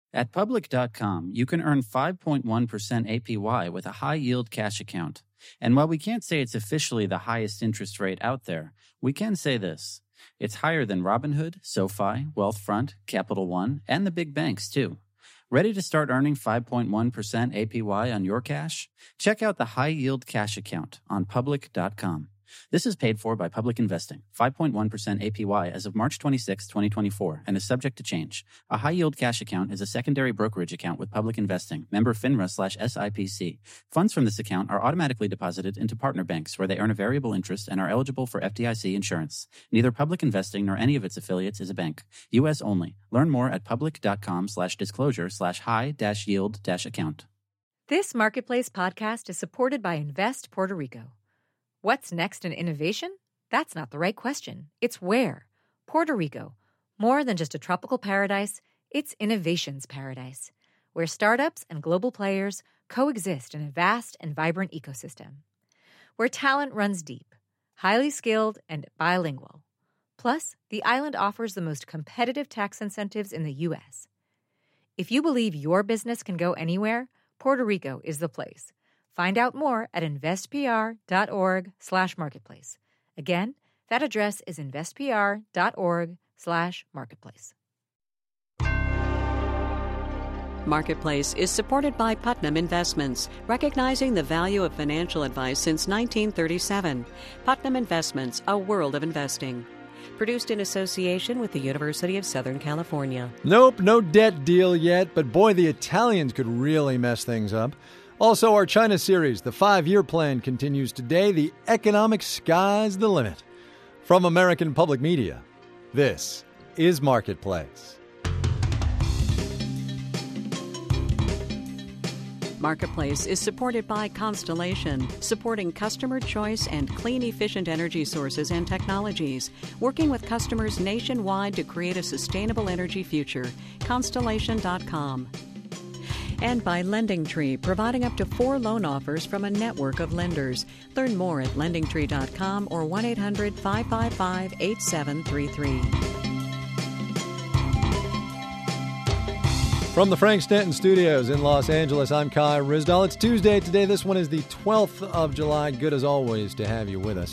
At Public.com, you can earn 5.1% APY with a high-yield cash account. And while we can't say it's officially the highest interest rate out there, we can say this. It's higher than Robinhood, SoFi, Wealthfront, Capital One, and the big banks, too. Ready to start earning 5.1% APY on your cash? Check out the high-yield cash account on Public.com. This is paid for by Public Investing, 5.1% APY as of March 26, 2024, and is subject to change. A high-yield cash account is a secondary brokerage account with Public Investing, member FINRA/SIPC. Funds from this account are automatically deposited into partner banks where they earn a variable interest and are eligible for FDIC insurance. Neither Public Investing nor any of its affiliates is a bank. U.S. only. Learn more at public.com/disclosure/high-yield-account. This Marketplace podcast is supported by Invest Puerto Rico. What's next in innovation? That's not the right question. It's where. Puerto Rico. More than just a tropical paradise, it's innovation's paradise, where startups and global players coexist in a vast and vibrant ecosystem. Where talent runs deep, highly skilled, and bilingual. Plus, the island offers the most competitive tax incentives in the U.S. If you believe your business can go anywhere, Puerto Rico is the place. Find out more at investpr.org/marketplace. Again, that address is investpr.org/marketplace. Marketplace is supported by Putnam Investments, recognizing the value of financial advice since 1937. Putnam Investments, a world of investing. Produced in association with the University of Southern California. Nope, no debt deal yet, but boy, the Italians could really mess things up. Also, our China series, the 5-year plan, continues today. The economic sky's the limit. From American Public Media, this is Marketplace. Marketplace is supported by Constellation, supporting customer choice and clean, efficient energy sources and technologies, working with customers nationwide to create a sustainable energy future. Constellation.com. And by LendingTree, providing up to 4 loan offers from a network of lenders. Learn more at LendingTree.com or 1-800-555-8733. From the Frank Stanton Studios in Los Angeles, I'm Kai Ryssdal. It's Tuesday today. This one is the 12th of July. Good as always to have you with us.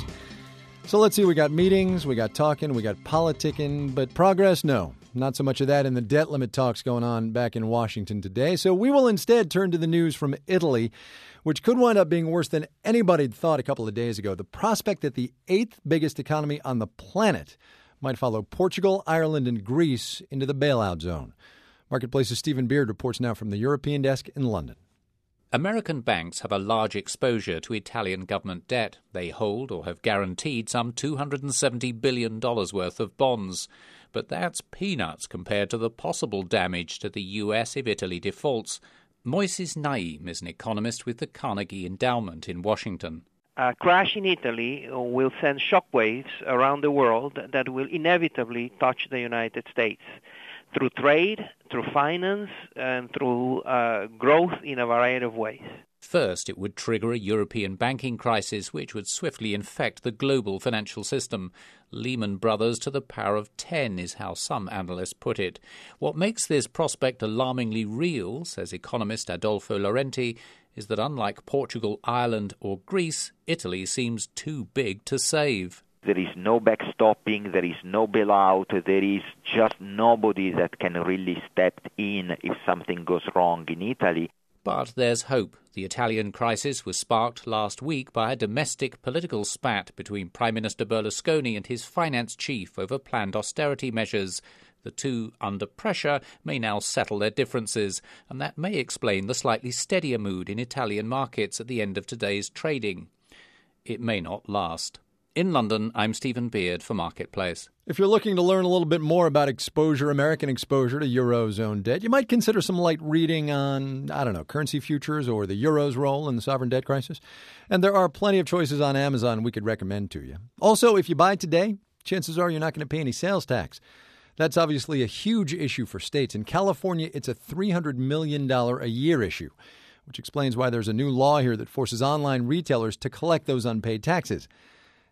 So let's see. We got meetings, we got talking, we got politicking, but progress, no. Not so much of that in the debt limit talks going on back in Washington today. So we will instead turn to the news from Italy, which could wind up being worse than anybody thought a couple of days ago. The prospect that the 8th biggest economy on the planet might follow Portugal, Ireland, and Greece into the bailout zone. Marketplace's Stephen Beard reports now from the European desk in London. American banks have a large exposure to Italian government debt. They hold or have guaranteed some $270 billion worth of bonds. But that's peanuts compared to the possible damage to the U.S. if Italy defaults. Moises Naim is an economist with the Carnegie Endowment in Washington. A crash in Italy will send shockwaves around the world that will inevitably touch the United States through trade, through finance, and through growth in a variety of ways. First, it would trigger a European banking crisis which would swiftly infect the global financial system. Lehman Brothers to the power of 10 is how some analysts put it. What makes this prospect alarmingly real, says economist Adolfo Laurenti, is that unlike Portugal, Ireland or Greece, Italy seems too big to save. There is no backstopping, there is no bailout, there is just nobody that can really step in if something goes wrong in Italy. But there's hope. The Italian crisis was sparked last week by a domestic political spat between Prime Minister Berlusconi and his finance chief over planned austerity measures. The two, under pressure, may now settle their differences, and that may explain the slightly steadier mood in Italian markets at the end of today's trading. It may not last. In London, I'm Stephen Beard for Marketplace. If you're looking to learn a little bit more about American exposure to Eurozone debt, you might consider some light reading on, currency futures or the Euro's role in the sovereign debt crisis. And there are plenty of choices on Amazon we could recommend to you. Also, if you buy today, chances are you're not going to pay any sales tax. That's obviously a huge issue for states. In California, it's a $300 million a year issue, which explains why there's a new law here that forces online retailers to collect those unpaid taxes.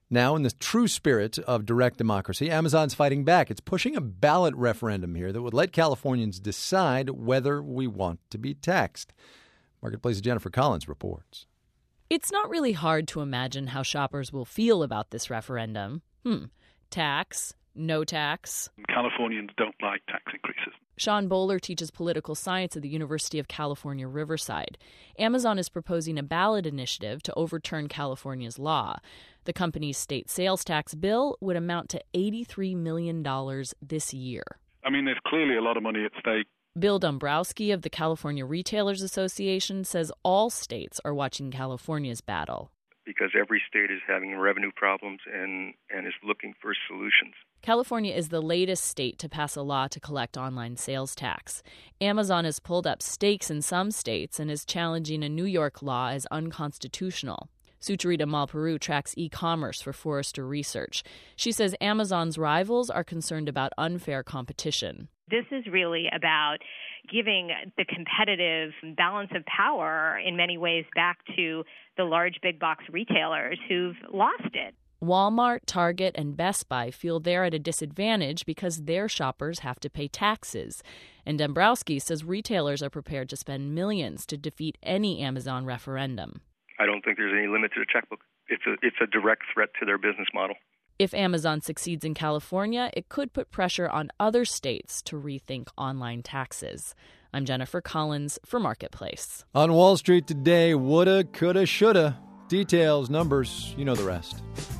Now, in the true spirit of direct democracy, Amazon's fighting back. It's pushing a ballot referendum here that would let Californians decide whether we want to be taxed. Marketplace's Jennifer Collins reports. It's not really hard to imagine how shoppers will feel about this referendum. Tax, no tax. Californians don't like tax increases. Sean Bowler teaches political science at the University of California, Riverside. Amazon is proposing a ballot initiative to overturn California's law. The company's state sales tax bill would amount to $83 million this year. I mean, there's clearly a lot of money at stake. Bill Dombrowski of the California Retailers Association says all states are watching California's battle. Because every state is having revenue problems and is looking for solutions. California is the latest state to pass a law to collect online sales tax. Amazon has pulled up stakes in some states and is challenging a New York law as unconstitutional. Sucharita Malparu tracks e-commerce for Forrester Research. She says Amazon's rivals are concerned about unfair competition. This is really about giving the competitive balance of power in many ways back to the large big box retailers who've lost it. Walmart, Target, and Best Buy feel they're at a disadvantage because their shoppers have to pay taxes. And Dombrowski says retailers are prepared to spend millions to defeat any Amazon referendum. I don't think there's any limit to the checkbook. It's a direct threat to their business model. If Amazon succeeds in California, it could put pressure on other states to rethink online taxes. I'm Jennifer Collins for Marketplace. On Wall Street today, woulda, coulda, shoulda. Details, numbers, you know the rest.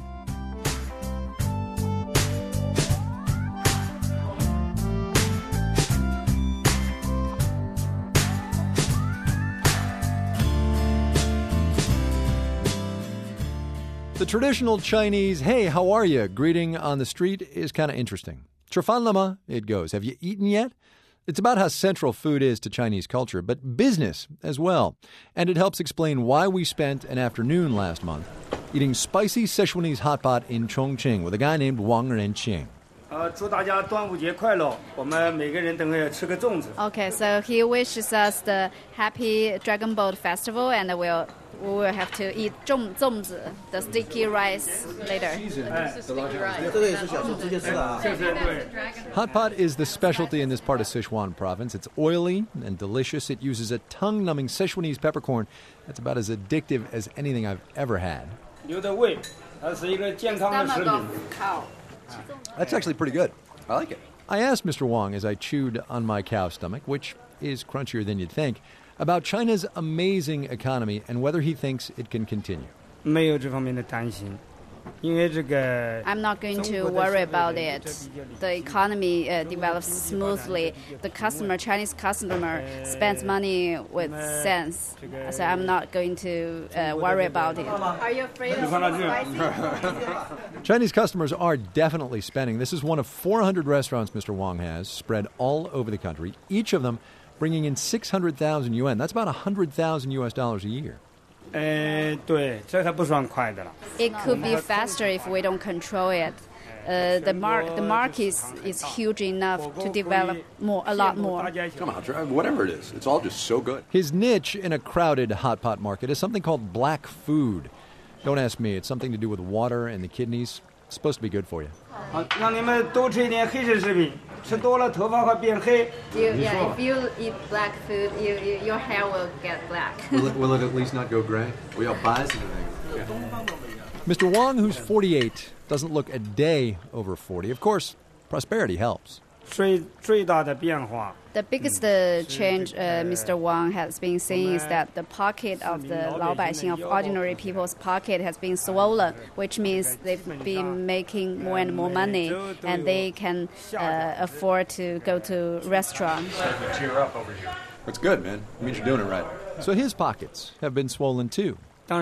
The traditional Chinese, hey, how are you, greeting on the street is kind of interesting. Trifan lama, it goes. Have you eaten yet? It's about how central food is to Chinese culture, but business as well. And it helps explain why we spent an afternoon last month eating spicy Sichuanese hot pot in Chongqing with a guy named Wang Renqing. Okay, so he wishes us the happy Dragon Boat Festival, and we will have to eat zongzi, the sticky rice, later. Hot pot is the specialty in this part of Sichuan province. It's oily and delicious. It uses a tongue-numbing Sichuanese peppercorn that's about as addictive as anything I've ever had. That's actually pretty good. I like it. I asked Mr. Wang as I chewed on my cow stomach, which is crunchier than you'd think, about China's amazing economy and whether he thinks it can continue. I'm not going to worry about it. The economy develops smoothly. The Chinese customer spends money with sense. So I'm not going to worry about it. Are you afraid of spicy? Chinese customers are definitely spending. This is one of 400 restaurants Mr. Wang has spread all over the country, each of them bringing in 600,000 yuan. That's about $100,000 a year. It could be faster if we don't control it. The market is huge enough to develop a lot more. Come on, try whatever it is. It's all just so good. His niche in a crowded hot pot market is something called black food. Don't ask me. It's something to do with water and the kidneys. It's supposed to be good for you. If you eat black food, your hair will get black. Will it at least not go gray? We all buy something. Mr. Wang, who's 48, doesn't look a day over 40. Of course, prosperity helps. The biggest change Mr. Wang has been seeing is that the pocket of the 老百姓, of ordinary people's pocket, has been swollen, which means they've been making more and more money, and they can afford to go to restaurants. Cheer up over here. That's good, man. It means you're doing it right. So his pockets have been swollen too.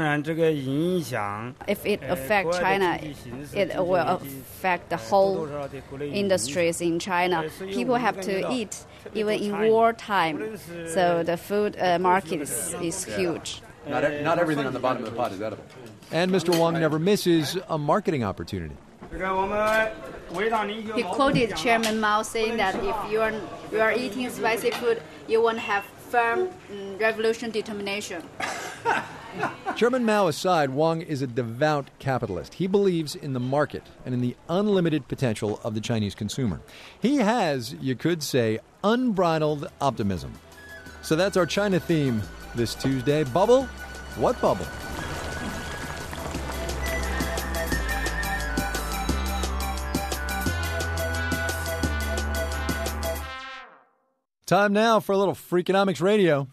If it affects China, it will affect the whole industries in China. People have to eat even in wartime, so the food market is huge. Not everything on the bottom of the pot is edible. And Mr. Wang never misses a marketing opportunity. He quoted Chairman Mao saying that if you are eating spicy food, you won't have firm revolution determination. Chairman Mao aside, Wang is a devout capitalist. He believes in the market and in the unlimited potential of the Chinese consumer. He has, you could say, unbridled optimism. So that's our China theme this Tuesday. Bubble? What bubble? Time now for a little Freakonomics Radio.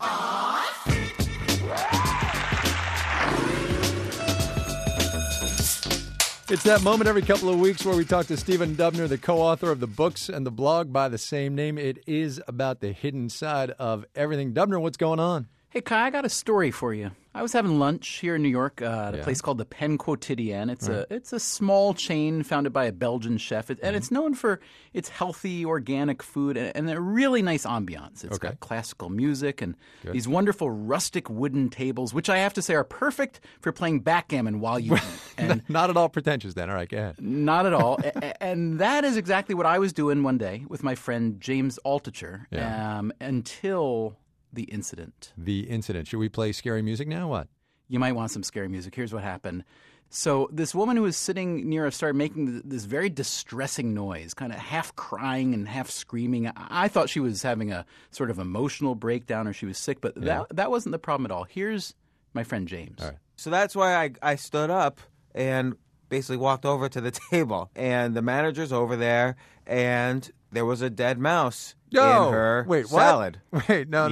It's that moment every couple of weeks where we talk to Stephen Dubner, the co-author of the books and the blog by the same name. It is about the hidden side of everything. Dubner, what's going on? Hey, Kai, I got a story for you. I was having lunch here in New York at a place called the Pen Quotidien. It's a small chain founded by a Belgian chef, and it's known for its healthy, organic food and a really nice ambiance. It's got classical music and these wonderful rustic wooden tables, which I have to say are perfect for playing backgammon while you eat. And not at all pretentious then. All right, go ahead. Not at all. And that is exactly what I was doing one day with my friend James Altucher until... The incident. The incident. Should we play scary music now? What? You might want some scary music. Here's what happened. So this woman who was sitting near us started making this very distressing noise, kind of half crying and half screaming. I thought she was having a sort of emotional breakdown or she was sick, but that wasn't the problem at all. Here's my friend James. All right. So that's why I stood up and basically walked over to the table. And the manager's over there, and there was a dead mouse in her salad. Wait, no.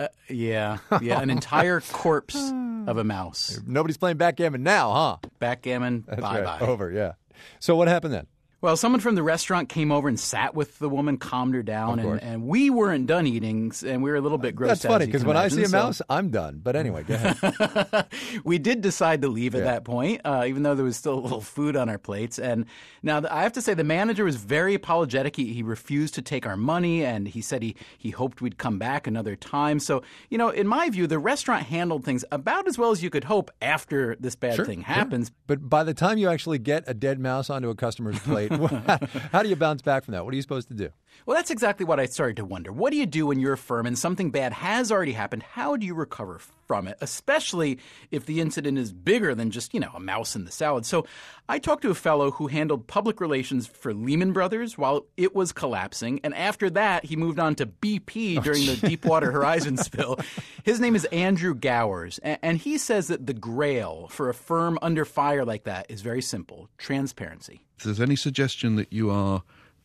An entire corpse of a mouse. Nobody's playing backgammon now, huh? Backgammon, That's bye-bye. Right. Over, yeah. So what happened then? Well, someone from the restaurant came over and sat with the woman, calmed her down, and we weren't done eating, and we were a little bit grossed out. That's funny, because when I see a mouse, I'm done. But anyway, go ahead. We did decide to leave at that point, even though there was still a little food on our plates. And now I have to say the manager was very apologetic. He refused to take our money, and he said he hoped we'd come back another time. So, in my view, the restaurant handled things about as well as you could hope after this bad thing happens. But by the time you actually get a dead mouse onto a customer's plate, how do you bounce back from that? What are you supposed to do? Well, that's exactly what I started to wonder. What do you do when you're a firm and something bad has already happened? How do you recover from it, especially if the incident is bigger than just, a mouse in the salad? So I talked to a fellow who handled public relations for Lehman Brothers while it was collapsing. And after that, he moved on to BP during the Deepwater Horizon spill. His name is Andrew Gowers. And he says that the grail for a firm under fire like that is very simple: transparency. If there's any suggestion that you are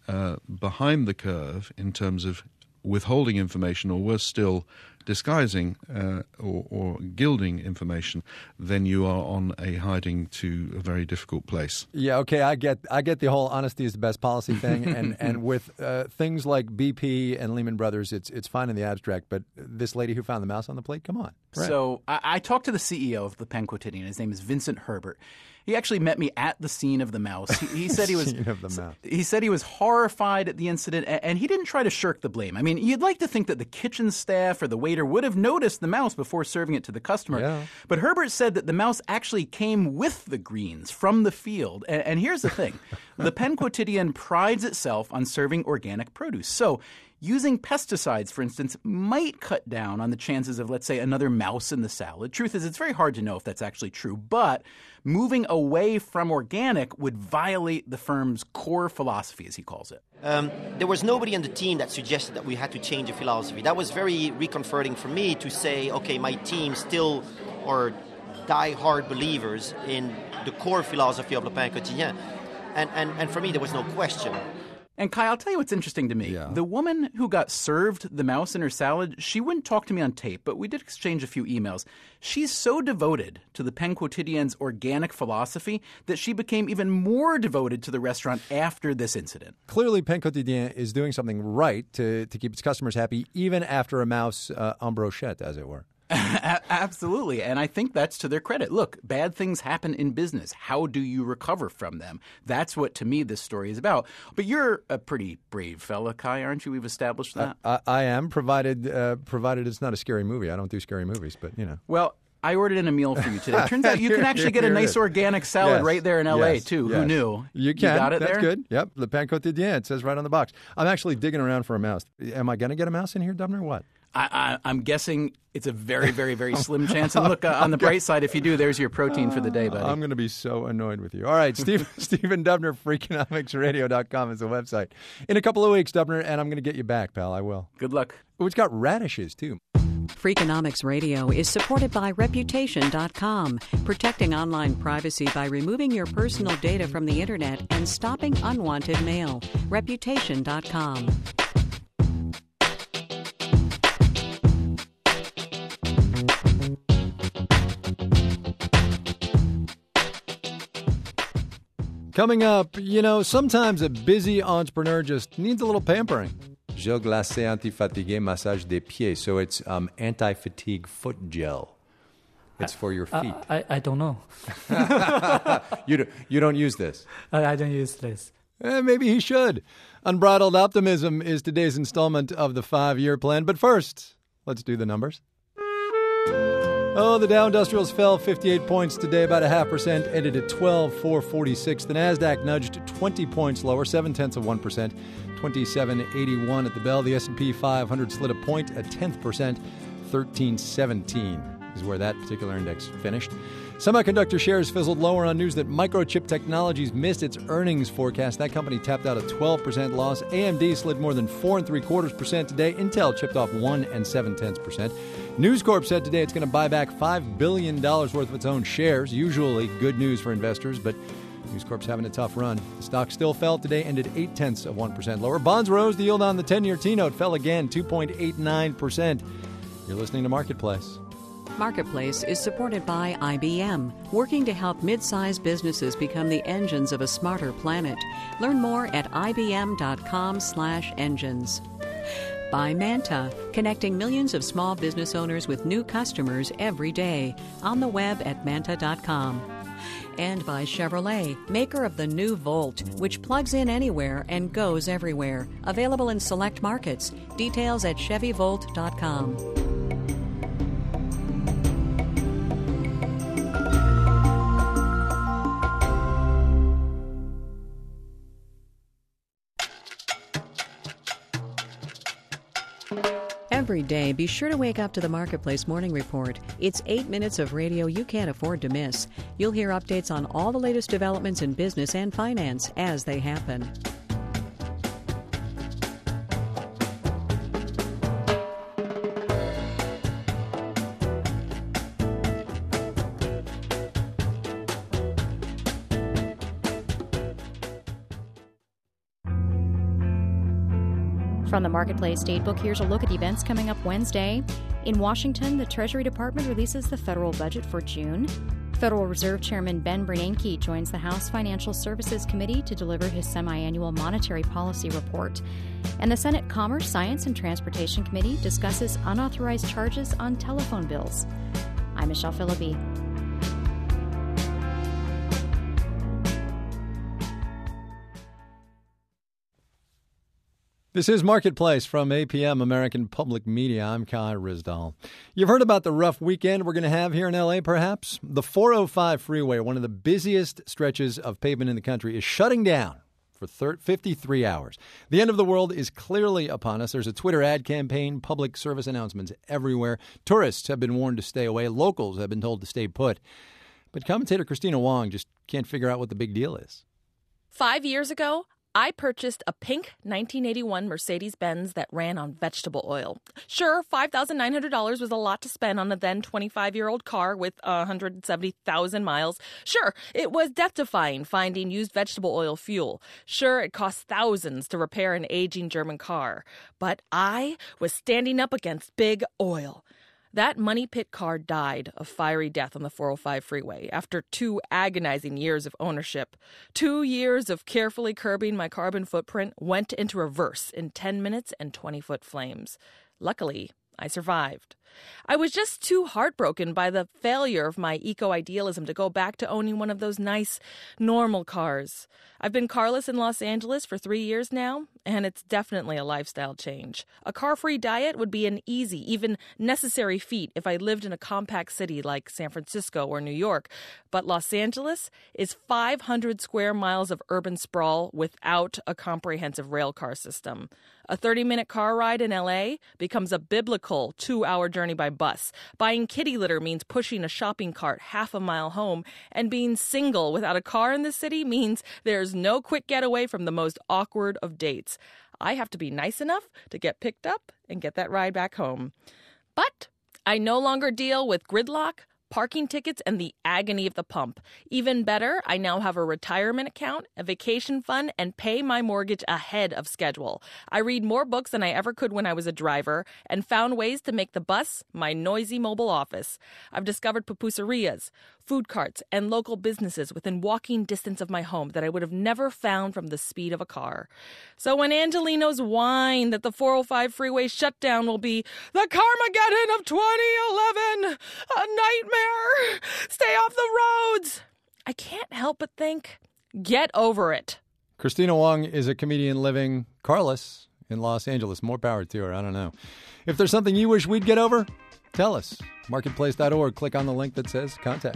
behind the curve in terms of withholding information, or worse still, disguising or gilding information, then you are on a hiding to a very difficult place. Yeah, okay, I get the whole honesty is the best policy thing, and with things like BP and Lehman Brothers, it's fine in the abstract, but this lady who found the mouse on the plate, come on. Right. So I talked to the CEO of the Pen Quotidien. His name is Vincent Herbert. He actually met me at the scene of the mouse. He said he was scene of the mouse. He said he was horrified at the incident, and he didn't try to shirk the blame. I mean, you'd like to think that the kitchen staff or the waiter would have noticed the mouse before serving it to the customer. Yeah. But Herbert said that the mouse actually came with the greens from the field. And here's the thing. The Pen Quotidien prides itself on serving organic produce. So using pesticides, for instance, might cut down on the chances of, let's say, another mouse in the salad. Truth is, it's very hard to know if that's actually true, but moving away from organic would violate the firm's core philosophy, as he calls it. There was nobody on the team that suggested that we had to change the philosophy. That was very reconforting for me to say, okay, my team still are die-hard believers in the core philosophy of Le Pen Quotidien. And for me, there was no question. And Kai, I'll tell you what's interesting to me. Yeah. The woman who got served the mouse in her salad, she wouldn't talk to me on tape, but we did exchange a few emails. She's so devoted to the Pen Quotidien's organic philosophy that she became even more devoted to the restaurant after this incident. Clearly, Pen Quotidien is doing something right to keep its customers happy, even after a mouse en brochette, as it were. Absolutely. And I think that's to their credit. Look, bad things happen in business. How do you recover from them? That's what, to me, this story is about. But you're a pretty brave fella, Kai, aren't you? We've established that. I am, provided it's not a scary movie. I don't do scary movies, but, Well, I ordered in a meal for you today. Turns out you can actually get a nice organic salad right there in L.A., too. Yes. Who knew? You can. You got it That's there? good. Yep. Le Pen Quotidien. It says right on the box. I'm actually digging around for a mouse. Am I going to get a mouse in here, Dubner, or what? I'm guessing it's a very, very, very slim chance. And look, on the bright side, if you do, there's your protein for the day, buddy. I'm going to be so annoyed with you. All right, Stephen Dubner, Freakonomicsradio.com is the website. In a couple of weeks, Dubner, and I'm going to get you back, pal. I will. Good luck. Oh, it's got radishes, too. Freakonomics Radio is supported by Reputation.com, protecting online privacy by removing your personal data from the internet and stopping unwanted mail. Reputation.com. Coming up, sometimes a busy entrepreneur just needs a little pampering. Gel glacé anti-fatigué massage des pieds. So it's anti-fatigue foot gel. It's for your feet. I don't know. You don't use this? I don't use this. Maybe he should. Unbridled Optimism is today's installment of the 5-year plan. But first, let's do the numbers. The Dow Industrials fell 58 points today, about 0.5%, ended at 12,446. The NASDAQ nudged 20 points lower, 0.7%, 2781 at the bell. The S&P 500 slid a point, 0.1%, 1317 is where that particular index finished. Semiconductor shares fizzled lower on news that Microchip Technologies missed its earnings forecast. That company tapped out a 12% loss. AMD slid more than 4.75% today. Intel chipped off 1.7%. News Corp said today it's going to buy back $5 billion worth of its own shares. Usually good news for investors, but News Corp's having a tough run. The stock still fell today, ended 0.8% lower. Bonds rose. The yield on the 10-year T-note fell again, 2.89%. You're listening to Marketplace. Marketplace is supported by IBM, working to help mid-sized businesses become the engines of a smarter planet. Learn more at ibm.com/engines. By Manta, connecting millions of small business owners with new customers every day. On the web at manta.com. And by Chevrolet, maker of the new Volt, which plugs in anywhere and goes everywhere. Available in select markets. Details at ChevyVolt.com. Every day, be sure to wake up to the Marketplace Morning Report. It's 8 minutes of radio you can't afford to miss. You'll hear updates on all the latest developments in business and finance as they happen. From the Marketplace Datebook, here's a look at events coming up Wednesday. In Washington, the Treasury Department releases the federal budget for June. Federal Reserve Chairman Ben Bernanke joins the House Financial Services Committee to deliver his semi-annual monetary policy report. And the Senate Commerce, Science, and Transportation Committee discusses unauthorized charges on telephone bills. I'm Michelle Phillippe. This is Marketplace from APM, American Public Media. I'm Kai Ryssdal. You've heard about the rough weekend we're going to have here in L.A., perhaps? The 405 freeway, one of the busiest stretches of pavement in the country, is shutting down for 53 hours. The end of the world is clearly upon us. There's a Twitter ad campaign, public service announcements everywhere. Tourists have been warned to stay away. Locals have been told to stay put. But commentator Christina Wong just can't figure out what the big deal is. 5 years ago, I purchased a pink 1981 Mercedes-Benz that ran on vegetable oil. Sure, $5,900 was a lot to spend on a then 25-year-old car with 170,000 miles. Sure, it was death-defying finding used vegetable oil fuel. Sure, it cost thousands to repair an aging German car. But I was standing up against big oil. That money pit car died a fiery death on the 405 freeway after 2 agonizing years of ownership. 2 years of carefully curbing my carbon footprint went into reverse in 10 minutes and 20-foot flames. Luckily, I survived. I was just too heartbroken by the failure of my eco-idealism to go back to owning one of those nice, normal cars. I've been carless in Los Angeles for 3 years now, and it's definitely a lifestyle change. A car-free diet would be an easy, even necessary feat if I lived in a compact city like San Francisco or New York. But Los Angeles is 500 square miles of urban sprawl without a comprehensive railcar system. A 30-minute car ride in L.A. becomes a biblical 2-hour journey by bus. Buying kitty litter means pushing a shopping cart half a mile home, and being single without a car in the city means there's no quick getaway from the most awkward of dates. I have to be nice enough to get picked up and get that ride back home. But I no longer deal with gridlock, parking tickets, and the agony of the pump. Even better, I now have a retirement account, a vacation fund, and pay my mortgage ahead of schedule. I read more books than I ever could when I was a driver and found ways to make the bus my noisy mobile office. I've discovered pupuserias, food carts, and local businesses within walking distance of my home that I would have never found from the speed of a car. So when Angelenos whine that the 405 freeway shutdown will be the Carmageddon of 2011, a nightmare, stay off the roads, I can't help but think, get over it. Christina Wong is a comedian living Carlos in Los Angeles. More power to her. I don't know. If there's something you wish we'd get over, tell us. Marketplace.org. Click on the link that says contact.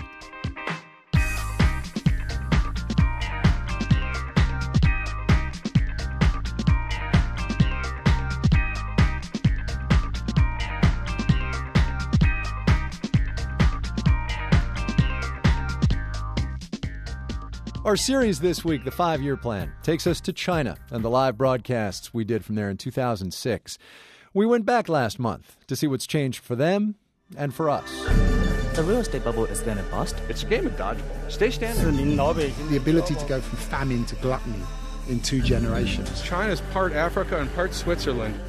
Our series this week, The 5-Year Plan, takes us to China and the live broadcasts we did from there in 2006. We went back last month to see what's changed for them and for us. The real estate bubble is going to bust. It's a game of dodgeball. Stay standard. The ability to go from famine to gluttony in 2 generations. China's part Africa and part Switzerland.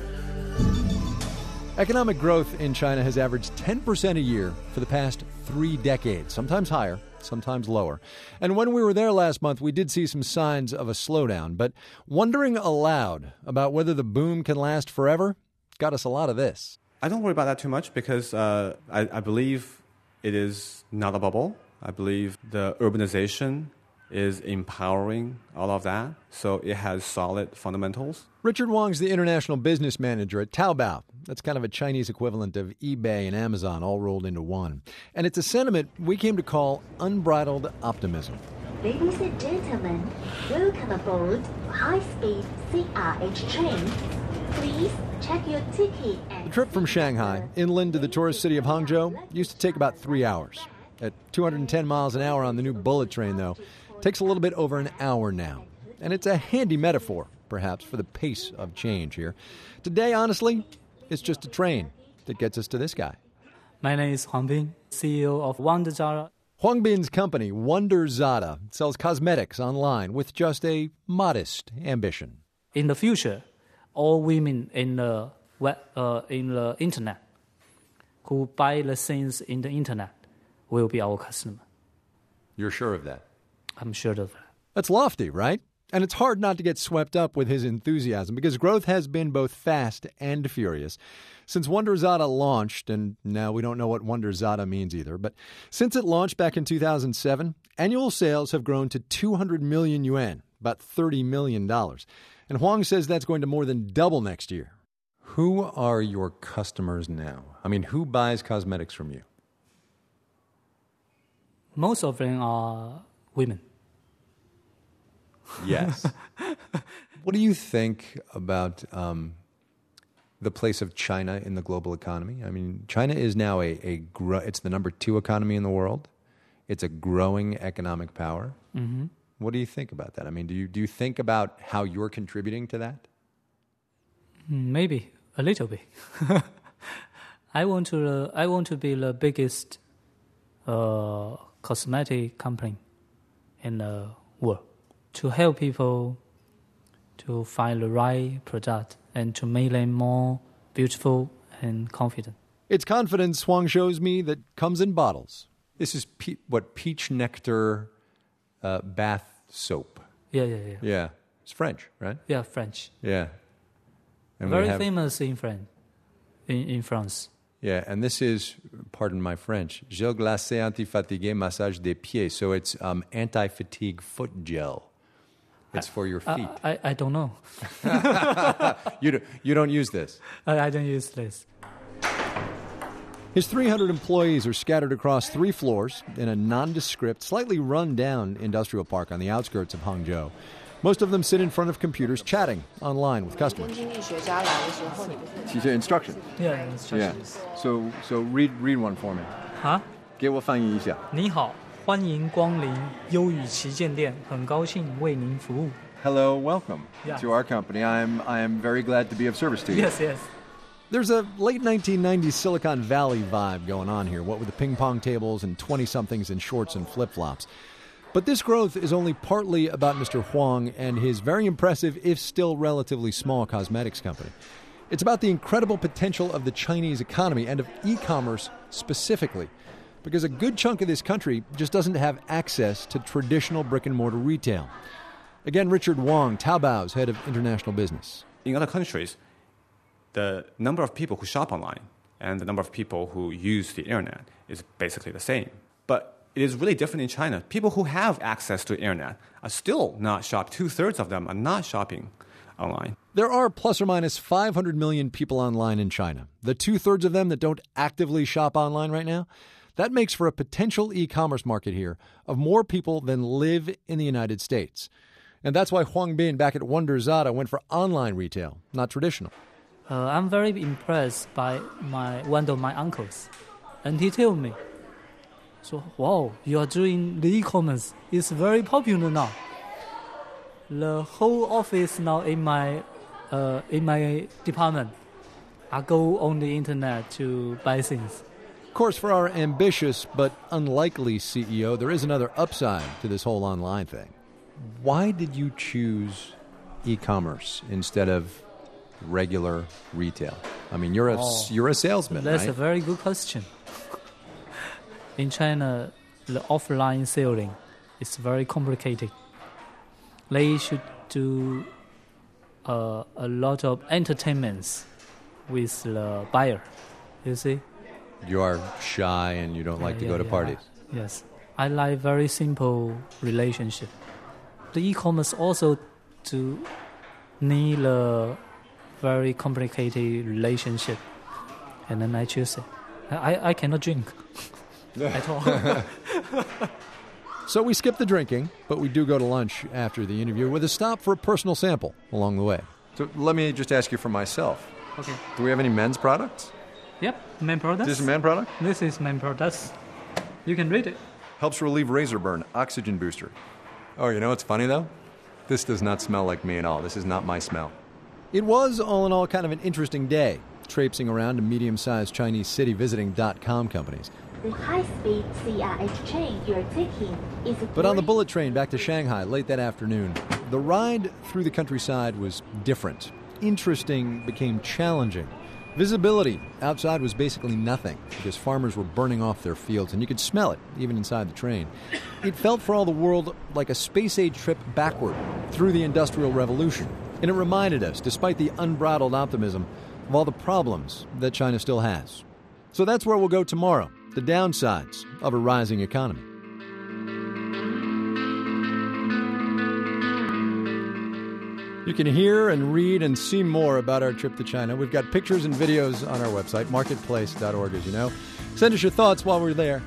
Economic growth in China has averaged 10% a year for the past 3 decades, sometimes higher, sometimes lower. And when we were there last month, we did see some signs of a slowdown. But wondering aloud about whether the boom can last forever got us a lot of this. I don't worry about that too much because I believe it is not a bubble. I believe the urbanization is empowering all of that, so it has solid fundamentals. Richard Wong's the international business manager at Taobao. That's kind of a Chinese equivalent of eBay and Amazon all rolled into one. And it's a sentiment we came to call unbridled optimism. Ladies and gentlemen, welcome aboard high-speed CRH train. Please check your ticket. The trip from Shanghai inland to the tourist city of Hangzhou used to take about 3 hours. At 210 miles an hour on the new bullet train, though, it takes a little bit over an hour now. And it's a handy metaphor, perhaps, for the pace of change here. Today, honestly, it's just a train that gets us to this guy. My name is Huang Bin, CEO of Wonderzada. Huang Bin's company, Wonderzada, sells cosmetics online with just a modest ambition. In the future, all women in the internet who buy the things in the internet will be our customer. You're sure of that? I'm sure of that. That's lofty, right? And it's hard not to get swept up with his enthusiasm because growth has been both fast and furious. Since Wonderzada launched, and now we don't know what Wonderzada means either, but since it launched back in 2007, annual sales have grown to 200 million yuan, about $30 million. And Huang says that's going to more than double next year. Who are your customers now? I mean, who buys cosmetics from you? Most of them are women. Yes. What do you think about the place of China in the global economy? I mean, China is now it's the number 2 economy in the world. It's a growing economic power. Mm-hmm. What do you think about that? I mean, do you think about how you're contributing to that? Maybe a little bit. I want to be the biggest cosmetic company in the world, to help people to find the right product and to make them more beautiful and confident. It's confidence, Huang shows me, that comes in bottles. This is peach nectar bath soap. Yeah. It's French, right? Yeah, French. Yeah. And very famous in France. Yeah, and this is, pardon my French, gel glacé anti-fatigué massage des pieds. So it's anti-fatigue foot gel It's for your feet. I don't know. You don't use this? I don't use this. His 300 employees are scattered across 3 floors in a nondescript, slightly run-down industrial park on the outskirts of Hangzhou. Most of them sit in front of computers chatting online with customers. Instruction. Yeah, instructions. Yeah. So read one for me. 啊？ 给我翻译一下。 你好，欢迎光临优宇旗舰店，很高兴为您服务。 Hello, welcome to our company. I am very glad to be of service to you. Yes. There's a late 1990s Silicon Valley vibe going on here, what with the ping-pong tables and 20-somethings in shorts and flip-flops. But this growth is only partly about Mr. Huang and his very impressive, if still relatively small, cosmetics company. It's about the incredible potential of the Chinese economy and of e-commerce specifically, because a good chunk of this country just doesn't have access to traditional brick-and-mortar retail. Again, Richard Wong, Taobao's head of international business. In other countries, the number of people who shop online and the number of people who use the internet is basically the same. But it is really different in China. People who have access to the internet are still not shopping. 2/3 of them are not shopping online. There are plus or minus 500 million people online in China. The 2/3 of them that don't actively shop online right now, that makes for a potential e-commerce market here of more people than live in the United States. And that's why Huang Bin back at Wonderzada went for online retail, not traditional. I'm very impressed by one of my uncles. And he told me, so, wow, you are doing the e-commerce. It's very popular now. The whole office now in my department, I go on the internet to buy things. Of course, for our ambitious but unlikely CEO, there is another upside to this whole online thing. Why did you choose e-commerce instead of regular retail? I mean, you're a salesman, That's right? a very good question. In China, the offline selling is very complicated. They should do a lot of entertainments with the buyer, you see? You are shy and you don't like to go to parties. Yes. I like very simple relationship. The e-commerce also to need a very complicated relationship. And then I choose it. I cannot drink. At all. So we skip the drinking, but we do go to lunch after the interview with a stop for a personal sample along the way. So let me just ask you for myself. Okay. Do we have any men's products? Yep, men products. This is a man product? This is men products. You can read it. Helps relieve razor burn, oxygen booster. Oh, you know what's funny though? This does not smell like me at all. This is not my smell. It was, all in all, kind of an interesting day, traipsing around a medium-sized Chinese city visiting .com companies. The high-speed CRH train you're taking is... But on the bullet train back to Shanghai late that afternoon, the ride through the countryside was different. Interesting became challenging. Visibility outside was basically nothing because farmers were burning off their fields, and you could smell it even inside the train. It felt for all the world like a space-age trip backward through the Industrial Revolution. And it reminded us, despite the unbridled optimism, of all the problems that China still has. So that's where we'll go tomorrow, the downsides of a rising economy. You can hear and read and see more about our trip to China. We've got pictures and videos on our website, marketplace.org, as you know. Send us your thoughts while we're there.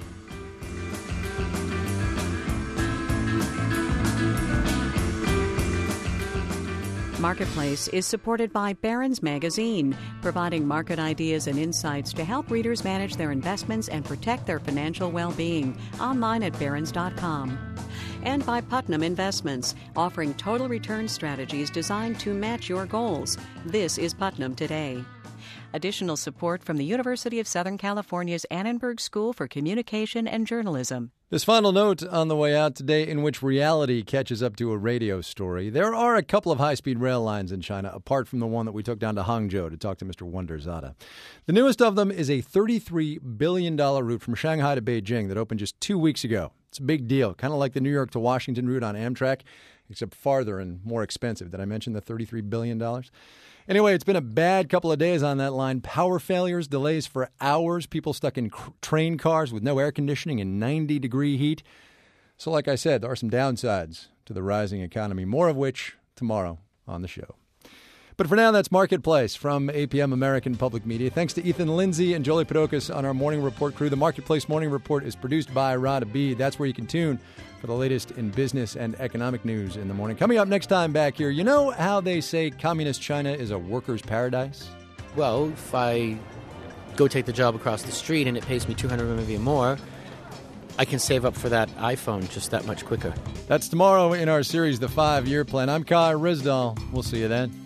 Marketplace is supported by Barron's Magazine, providing market ideas and insights to help readers manage their investments and protect their financial well-being. Online at barrons.com. And by Putnam Investments, offering total return strategies designed to match your goals. This is Putnam Today. Additional support from the University of Southern California's Annenberg School for Communication and Journalism. This final note on the way out today, in which reality catches up to a radio story. There are a couple of high-speed rail lines in China, apart from the one that we took down to Hangzhou to talk to Mr. Wonderzada. The newest of them is a $33 billion route from Shanghai to Beijing that opened just 2 weeks ago. It's a big deal, kind of like the New York to Washington route on Amtrak, except farther and more expensive. Did I mention the $33 billion? Anyway, it's been a bad couple of days on that line. Power failures, delays for hours, people stuck in train cars with no air conditioning and 90-degree heat. So like I said, there are some downsides to the rising economy, more of which tomorrow on the show. But for now, that's Marketplace from APM American Public Media. Thanks to Ethan Lindsay and Jolie Podokis on our Morning Report crew. The Marketplace Morning Report is produced by Rod Abid. That's where you can tune for the latest in business and economic news in the morning. Coming up next time back here, you know how they say communist China is a worker's paradise? Well, if I go take the job across the street and it pays me 200 RMB more, I can save up for that iPhone just that much quicker. That's tomorrow in our series, The 5-Year Plan. I'm Kai Ryssdal. We'll see you then.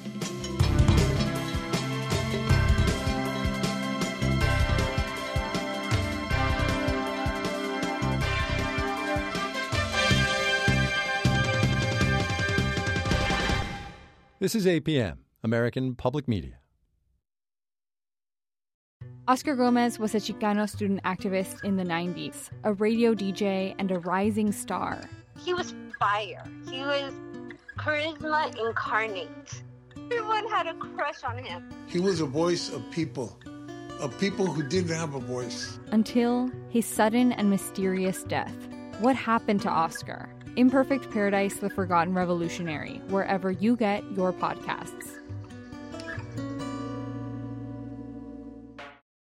This is APM, American Public Media. Oscar Gomez was a Chicano student activist in the 90s, a radio DJ and a rising star. He was fire. He was charisma incarnate. Everyone had a crush on him. He was a voice of people who didn't have a voice. Until his sudden and mysterious death. What happened to Oscar? Imperfect Paradise, The Forgotten Revolutionary, wherever you get your podcasts.